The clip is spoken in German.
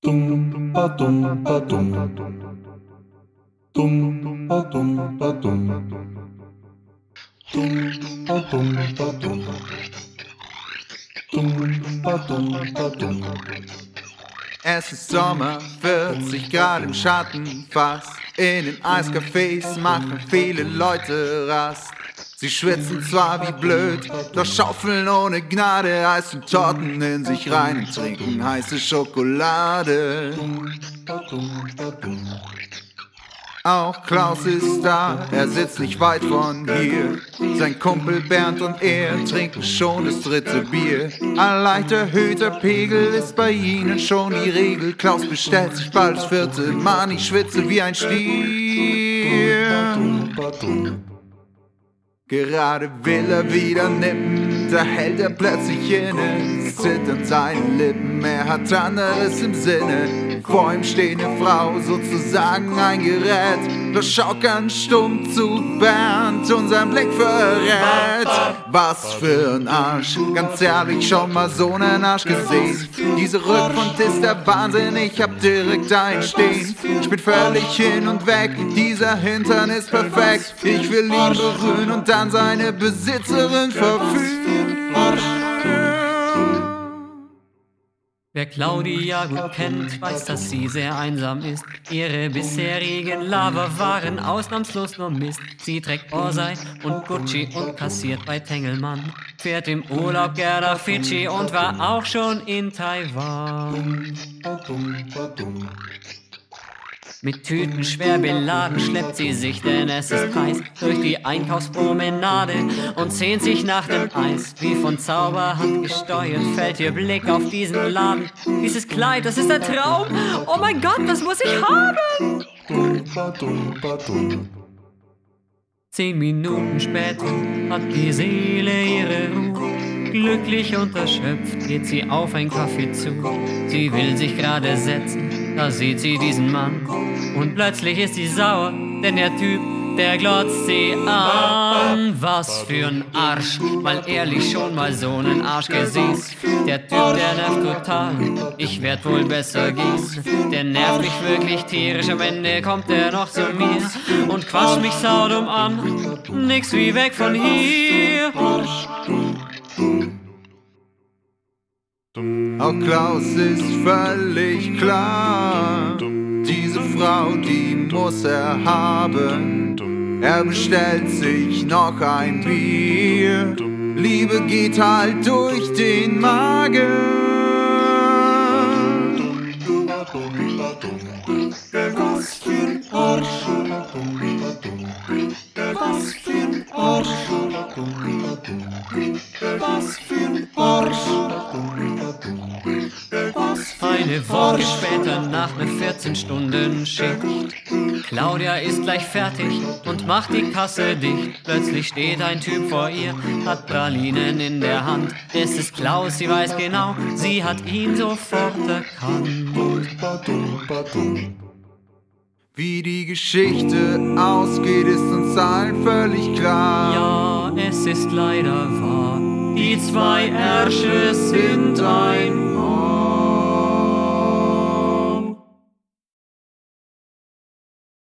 Dum ba dum ba dum. Dum ba dum ba dum. Dum ba dum ba dum. Dum ba dum ba dum. Es ist Sommer, 40 Grad im Schatten fast. In den Eiscafés machen viele Leute Rast. Sie schwitzen zwar wie blöd, doch schaufeln ohne Gnade Eis und Torten in sich rein und trinken heiße Schokolade. Auch Klaus ist da, er sitzt nicht weit von hier. Sein Kumpel Bernd und er trinken schon das dritte Bier. Ein leicht erhöhter Pegel ist bei ihnen schon die Regel. Klaus bestellt sich bald das vierte, Mann, ich schwitze wie ein Stier. Gerade will er wieder nippen, da hält er plötzlich inne, zittern seine Lippen, er hat anderes im Sinne. Vor ihm steht eine Frau, sozusagen ein Gerät, doch schaut ganz stumm zu Bernd und sein Blick verrät. Was für ein Arsch, ganz ehrlich, schon mal so nen Arsch gesehen. Diese Rückwand ist der Wahnsinn, ich hab direkt einstehen. Ich bin völlig hin und weg, dieser Hintern ist perfekt. Ich will ihn berühren und dann seine Besitzerin verführen. Wer Claudia gut kennt, weiß, dass sie sehr einsam ist. Ihre bisherigen Lover waren ausnahmslos nur Mist. Sie trägt Orsay und Gucci und kassiert bei Tengelmann. Fährt im Urlaub gern nach Fidschi und war auch schon in Taiwan. Mit Tüten schwer beladen schleppt sie sich, denn es ist heiß, durch die Einkaufspromenade und sehnt sich nach dem Eis. Wie von Zauberhand gesteuert fällt ihr Blick auf diesen Laden. Dieses Kleid, das ist ein Traum. Oh mein Gott, das muss ich haben. 10 Minuten später hat die Seele ihre Ruhe. Glücklich und erschöpft geht sie auf ein Café zu. Sie will sich gerade setzen, da sieht sie diesen Mann. Und plötzlich ist sie sauer, denn der Typ, der glotzt sie an. Was für ein Arsch, mal ehrlich, schon mal so nen Arsch gesehen. Der Typ, der nervt total, ich werd wohl besser gehen. Der nervt mich wirklich tierisch, am Ende kommt er noch zu mir und quatscht mich saudumm an. Nix wie weg von hier. Auch Klaus ist völlig klar, diese Frau, die muss er haben. Er bestellt sich noch ein Bier, Liebe geht halt durch den Magen. Was für ein Arsch. Was für ein Arsch. Was für ein Arsch. Eine Woche später nach ner 14-Stunden-Schicht. Claudia ist gleich fertig und macht die Kasse dicht. Plötzlich steht ein Typ vor ihr, hat Pralinen in der Hand. Es ist Klaus, sie weiß genau, sie hat ihn sofort erkannt. Wie die Geschichte ausgeht, ist uns allen völlig klar. Ja, es ist leider wahr, die zwei Ärsche sind ein Paar.